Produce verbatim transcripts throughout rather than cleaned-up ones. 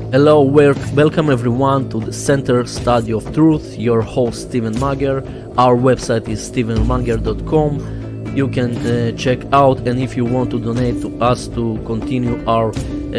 Hello, wel- welcome everyone to the Center Study of Truth. Your host Stephen Mager. Our website is stephen mager dot com. You can uh, check out, and if you want to donate to us to continue our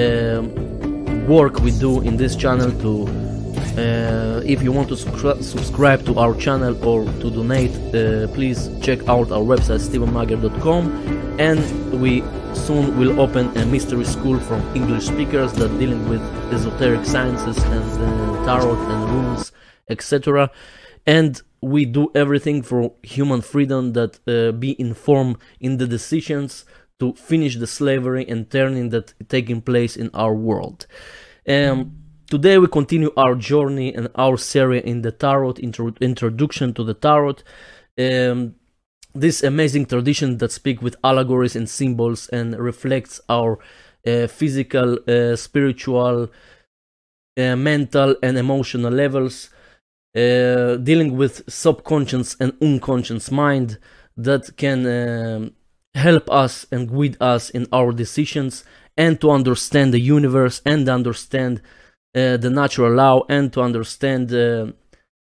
um, work we do in this channel, to uh, if you want to subscri- subscribe to our channel or to donate, uh, please check out our website stephen mager dot com, and we soon will open a mystery school from English speakers that dealing with esoteric sciences and uh, tarot and runes, et cetera. And we do everything for human freedom, that uh, be informed in the decisions to finish the slavery and turning that taking place in our world. Um, today we continue our journey and our series in the tarot, intro- introduction to the tarot. Um, This amazing tradition that speaks with allegories and symbols and reflects our uh, physical, uh, spiritual, uh, mental, and emotional levels, uh, dealing with subconscious and unconscious mind that can um, help us and guide us in our decisions, and to understand the universe and understand uh, the natural law, and to understand uh,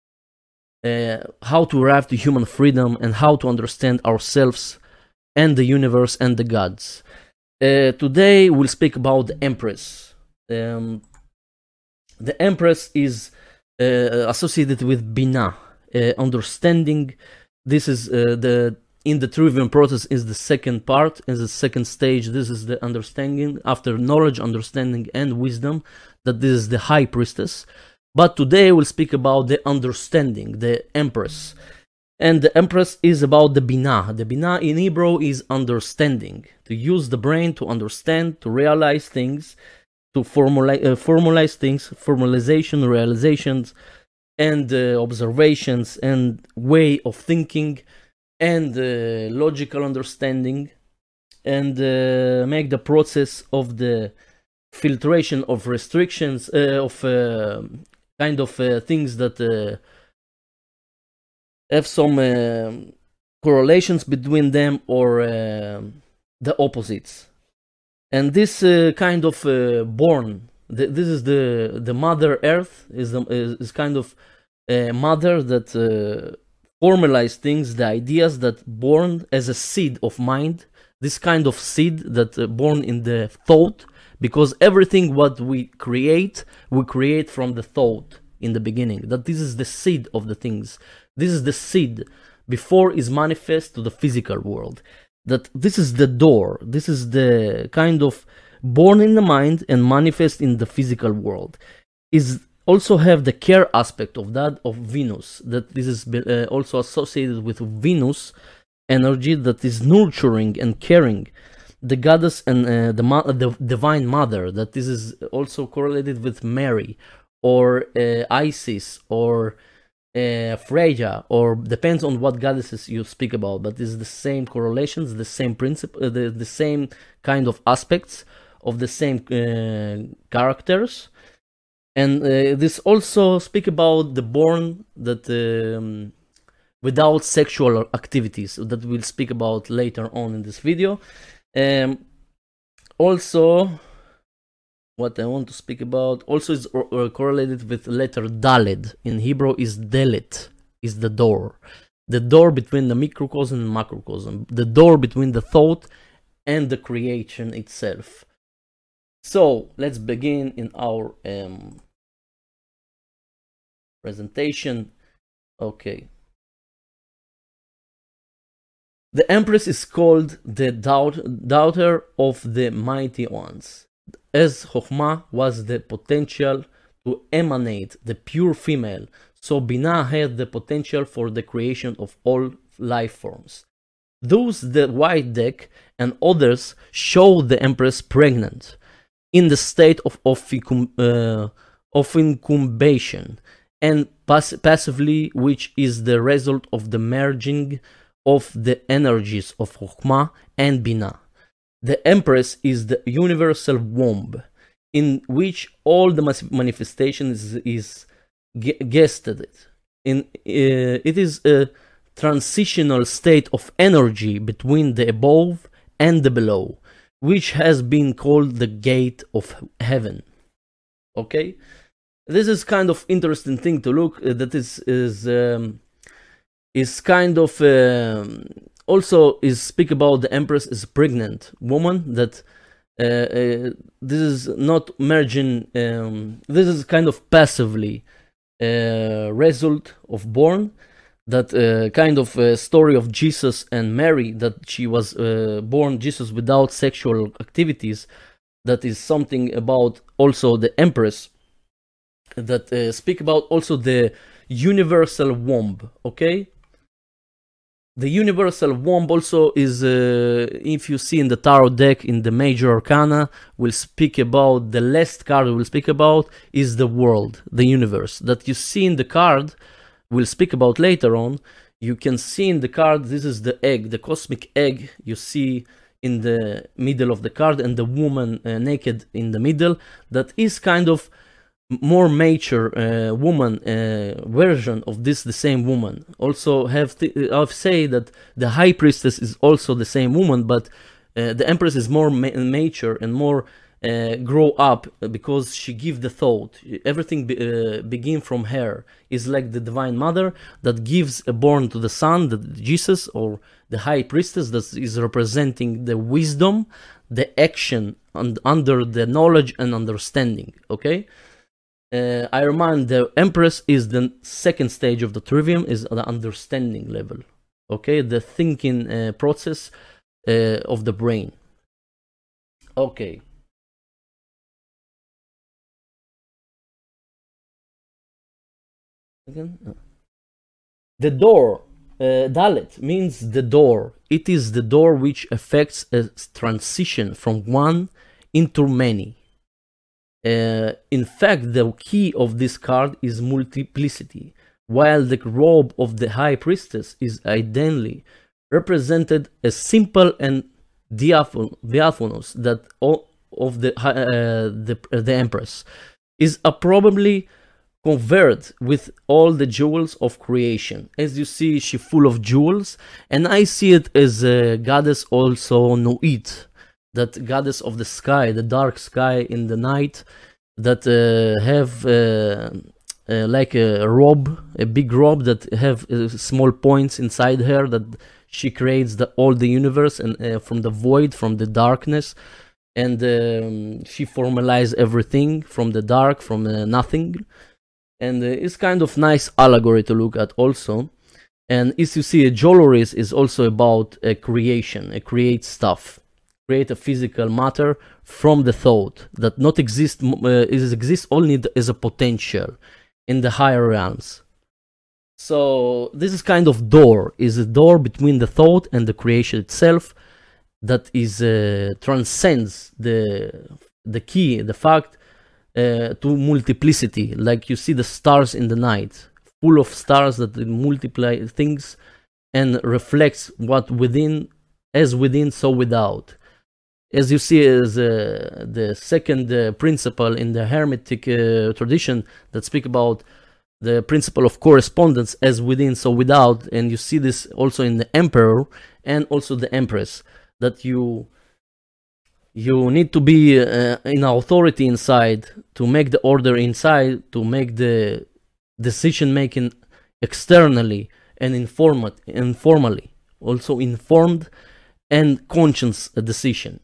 Uh, how to arrive to human freedom and how to understand ourselves and the universe and the gods. Uh, today we'll speak about the Empress. Um, the Empress is uh, associated with Binah, uh, understanding. This is uh, the in the trivium process is the second part, is the second stage. This is the understanding after knowledge, understanding, and wisdom. That this is the High Priestess. But today we'll speak about the understanding, the Empress. And the Empress is about the Binah. The Binah in Hebrew is understanding. To use the brain to understand, to realize things, to formula- uh, formalize things, formalization, realizations, and uh, observations, and way of thinking, and uh, logical understanding, and uh, make the process of the filtration of restrictions, uh, of uh, kind of uh, things that uh, have some uh, correlations between them, or uh, the opposites. And this uh, kind of uh, born, th- this is the the Mother Earth, is the, is, is kind of a mother that uh, formalize things, the ideas that born as a seed of mind. This kind of seed that uh, born in the thought. Because everything what we create, we create from the thought in the beginning. That this is the seed of the things. This is the seed before is manifest to the physical world. That this is the door. This is the kind of born in the mind and manifest in the physical world. Is also have the care aspect of that of Venus. That this is uh, also associated with Venus energy that is nurturing and caring. The goddess and uh, the, mo- the divine mother, that this is also correlated with Mary, or uh, Isis, or uh, Freya, or depends on what goddesses you speak about, but this is the same correlations, the same principle, uh, the, the same kind of aspects of the same uh, characters. And uh, this also speak about the born that um, without sexual activities, that we'll speak about later on in this video. Um, also, what I want to speak about also is or, or correlated with letter Daled. In Hebrew is Delet, is the door. The door between the microcosm and macrocosm. The door between the thought and the creation itself. So, let's begin in our um, presentation. Okay. The Empress is called the daughter of the mighty ones, as Chokhmah was the potential to emanate the pure female, so Binah had the potential for the creation of all life forms. Thus the white deck and others show the Empress pregnant, in the state of, of, uh, of incubation, and pass- passively, which is the result of the merging of the energies of Chokhmah and Binah. The Empress is the universal womb, in which all the manifestation is, is gested. In, uh, it is a transitional state of energy between the above and the below, which has been called the gate of heaven. Okay, this is kind of interesting thing to look. Uh, that is is um, is kind of um, also is speak about the Empress is a pregnant woman that. Uh, uh, this is not merging. Um, this is kind of passively uh, result of born. That uh, kind of uh, story of Jesus and Mary, that she was uh, born Jesus without sexual activities. That is something about also the Empress. That uh, speak about also the universal womb. Okay. The universal womb also is, uh, if you see in the tarot deck in the major arcana, will speak about, the last card we'll speak about is the world, the universe. That you see in the card, we'll speak about later on. You can see in the card, this is the egg, the cosmic egg you see in the middle of the card, and the woman uh, naked in the middle. That is kind of more mature uh, woman uh, version of this, the same woman. Also have th- I've say that the high priestess is also the same woman, but uh, the Empress is more ma- mature and more uh, grow up, because she give the thought. Everything be- uh, begin from her. Is like the Divine Mother that gives a born to the Son, the Jesus, or the high priestess that is representing the wisdom, the action, and under the knowledge and understanding. Okay. Uh, I remind the Empress is the second stage of the trivium, is the understanding level, okay, the thinking uh, process uh, of the brain. Okay. Again? The door, uh, Dalet, means the door. It is the door which affects a transition from one into many. Uh, in fact, the key of this card is multiplicity, while the robe of the High Priestess is ideally represented as simple and diaphanous, that of the uh, the, the Empress is a probably covered with all the jewels of creation. As you see, she full of jewels, and I see it as a goddess also Nuit, that goddess of the sky, the dark sky in the night, that uh, have uh, uh, like a robe, a big robe that have uh, small points inside her, that she creates the all the universe and uh, from the void, from the darkness, and um, she formalizes everything from the dark, from uh, nothing, and uh, it's kind of nice allegory to look at also. And as you see, a jewelry is also about a creation, a create stuff. Create a physical matter from the thought that not exist uh, is exists only as a potential in the higher realms. So this is kind of door, is a door between the thought and the creation itself, that is uh, transcends the the key, the fact uh, to multiplicity. Like you see the stars in the night, full of stars that multiply things and reflects what within, as within, so without. As you see, as uh, the second uh, principle in the Hermetic uh, tradition that speak about the principle of correspondence, as within, so without, and you see this also in the Emperor and also the Empress, that you you need to be uh, in authority inside to make the order inside, to make the decision making externally and informat- informally, also informed and conscious decision.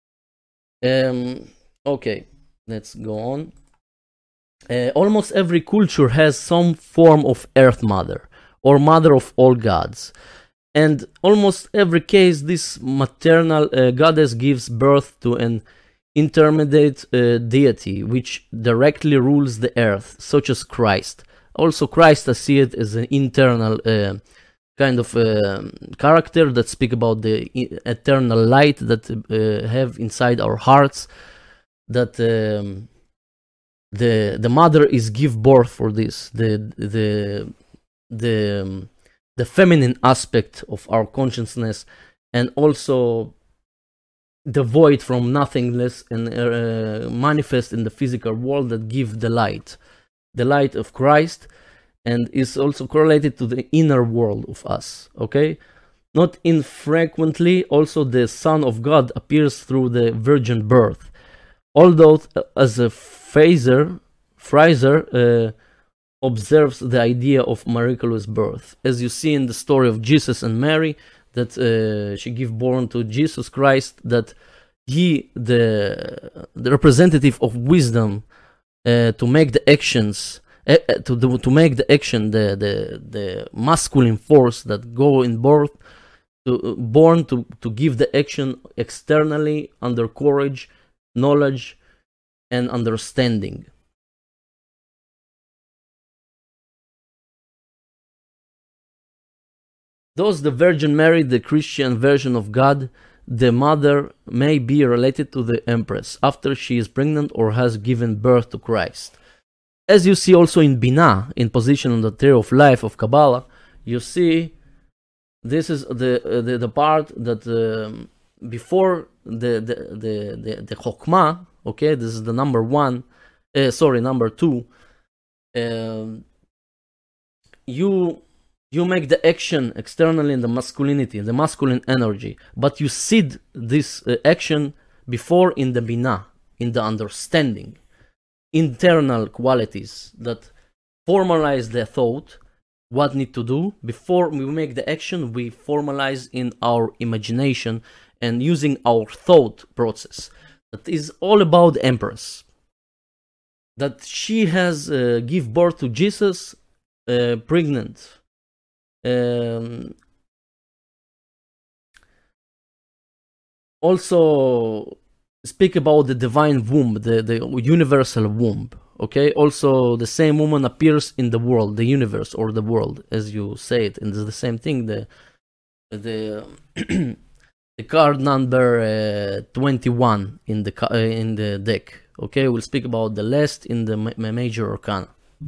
Um, okay, let's go on. Uh, almost every culture has some form of Earth Mother, or Mother of all gods. And almost every case, this maternal uh, goddess gives birth to an intermediate uh, deity, which directly rules the earth, such as Christ. Also, Christ, I see it as an internal uh, kind of uh, character that speak about the eternal light that uh, have inside our hearts, that um, the the mother is give birth for this, the the the um, the feminine aspect of our consciousness, and also the void from nothingness, and uh, manifest in the physical world, that give the light, the light of Christ, and is also correlated to the inner world of us. Okay, not infrequently also the Son of God appears through the virgin birth, Although, as a Fraser, Fraser uh, observes the idea of miraculous birth, as you see in the story of Jesus and Mary, that uh, she gave born to Jesus Christ, that he, the the representative of wisdom, uh, to make the actions, uh, to do, to make the action, the the the masculine force that go in birth, to uh, born to to give the action externally under courage, knowledge, and understanding. Thus, the Virgin Mary, the Christian version of God, the mother, may be related to the Empress after she is pregnant or has given birth to Christ. As you see also in Binah, in position on the tree of life of Kabbalah, you see this is the uh, the, the part that um, before the the the the, the Chokmah, okay, this is the number one, uh, sorry, number two. Um, you. You make the action externally in the masculinity, in the masculine energy, but you seed this uh, action before in the binah, in the understanding, internal qualities that formalize the thought, what need to do. Before we make the action, we formalize in our imagination and using our thought process. That is all about the Empress. That she has uh, give birth to Jesus uh, pregnant. Um, also speak about the divine womb, the, the universal womb, okay? Also the same woman appears in the world, the universe or the world, as you say it, and it's the same thing. The the the card number uh, twenty-one in the uh, in the deck, okay? We'll speak about the last in the ma major arcana.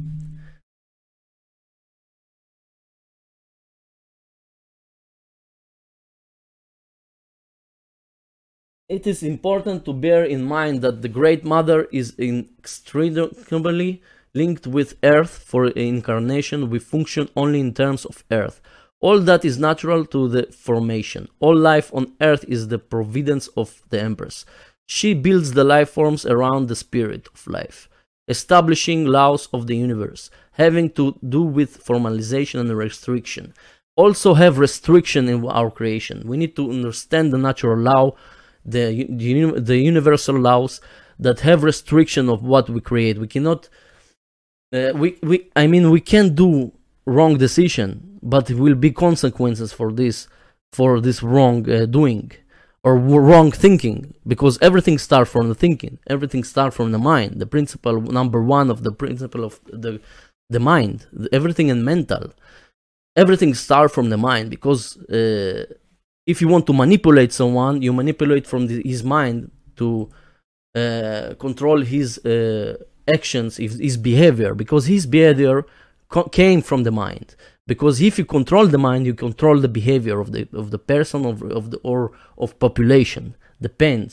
It is important to bear in mind that the Great Mother is inextricably linked with Earth. For incarnation, we function only in terms of Earth. All that is natural to the formation. All life on Earth is the providence of the Empress. She builds the life forms around the spirit of life, establishing laws of the universe, having to do with formalization and restriction. Also have restriction in our creation. We need to understand the natural law, The, the the universal laws that have restriction of what we create. We cannot uh, we we I mean we can do wrong decision, but it will be consequences for this for this wrong uh, doing or wrong thinking, because everything starts from the thinking, everything starts from the mind. The principle number one of the principle of the the mind, everything in mental, everything starts from the mind, because uh, if you want to manipulate someone, you manipulate from the, his mind to uh, control his uh, actions, his, his behavior, because his behavior came from the mind. Because if you control the mind, you control the behavior of the of the person of of the or of population. Depends.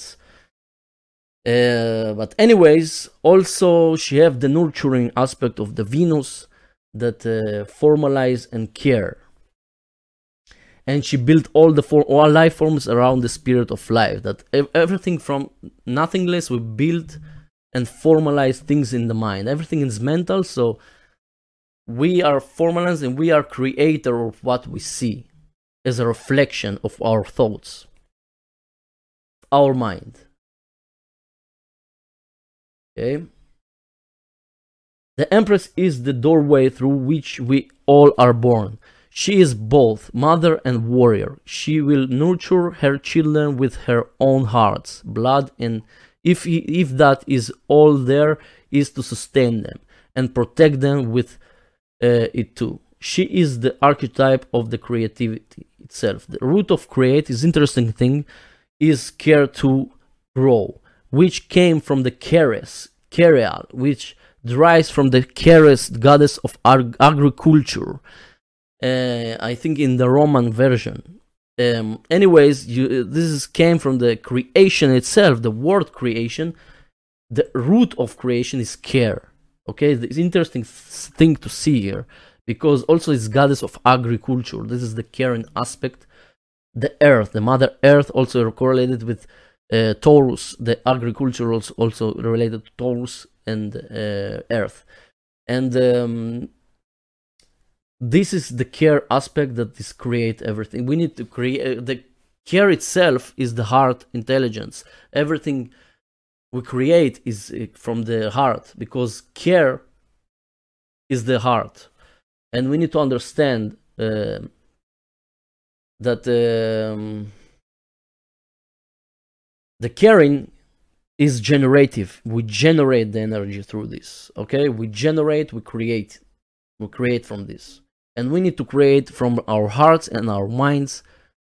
Uh, but anyways, also she have the nurturing aspect of the Venus that uh, formalize and care. And she built all the for all life forms around the spirit of life. That everything from nothingness we build and formalize things in the mind. Everything is mental, so we are formalized and we are creator of what we see as a reflection of our thoughts, our mind. Okay. The Empress is the doorway through which we all are born. She is both mother and warrior. She will nurture her children with her own heart's blood, and if he, if that is all there is to sustain them and protect them with uh, it too. She is the archetype of the creativity itself. The root of create is interesting thing is care to grow, which came from the Keres, Kereal, which derives from the Keres, goddess of ag agriculture. Uh, I think in the Roman version. Um, anyways, you, this is, came from the creation itself, the word creation. The root of creation is care. Okay, it's interesting thing to see here, because also it's goddess of agriculture. This is the caring aspect. The earth, the mother earth, also correlated with uh, Taurus, the agricultural also related to Taurus and uh, Earth. And um, this is the care aspect that is create everything. We need to create, uh, the care itself is the heart intelligence. Everything we create is uh, from the heart, because care is the heart. And we need to understand uh, that um, the caring is generative. We generate the energy through this, okay? We generate, we create. We create from this. And we need to create from our hearts and our minds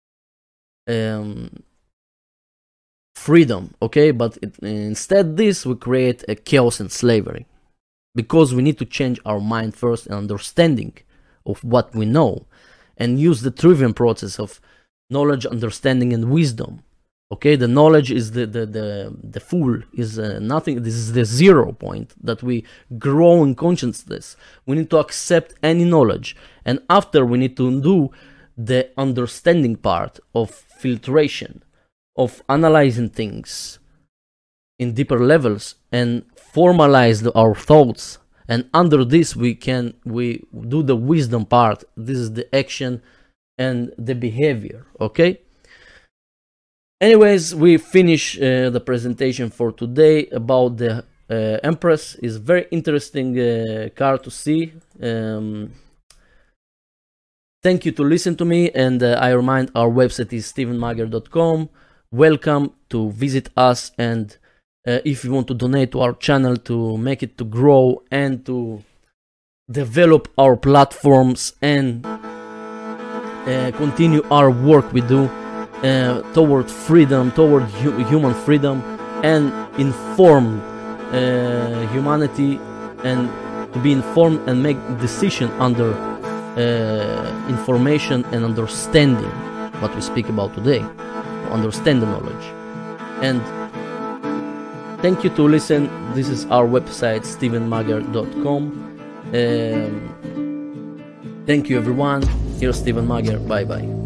um, freedom, okay? But it, instead this, we create a chaos and slavery. Because we need to change our mind first and understanding of what we know, and use the trivium process of knowledge, understanding, and wisdom. Okay, the knowledge is the the the, the full is uh, nothing. This is the zero point that we grow in consciousness. We need to accept any knowledge, and after we need to do the understanding part of filtration, of analyzing things in deeper levels and formalize the, our thoughts. And under this we can we do the wisdom part. This is the action and the behavior. Okay. Anyways, we finish uh, the presentation for today about the uh, Empress. Is very interesting uh, card to see. Um, thank you to listen to me, and uh, I remind our website is steven magyar dot com. Welcome to visit us, and uh, if you want to donate to our channel to make it to grow and to develop our platforms and uh, continue our work we do uh, toward freedom, toward hu human freedom, and inform uh, humanity, and to be informed and make decision under uh, information and understanding what we speak about today, to understand the knowledge. And thank you to listen. This is our website, steven magyar dot com. Um, thank you everyone. Here's Steven Magyar. Bye bye.